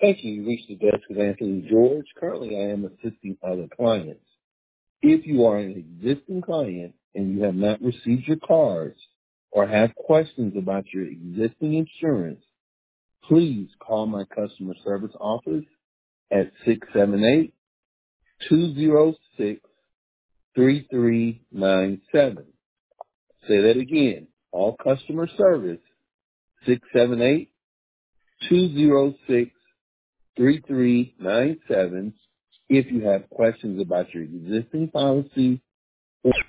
Thank you. You reached the desk of Anthony George. Currently, I am assisting other clients. If you are an existing client and you have not received your cards or have questions about your existing insurance, please call my customer service office at 678-206-3397. Say that again. All customer service, 678-206-3397. If you have questions about your existing policy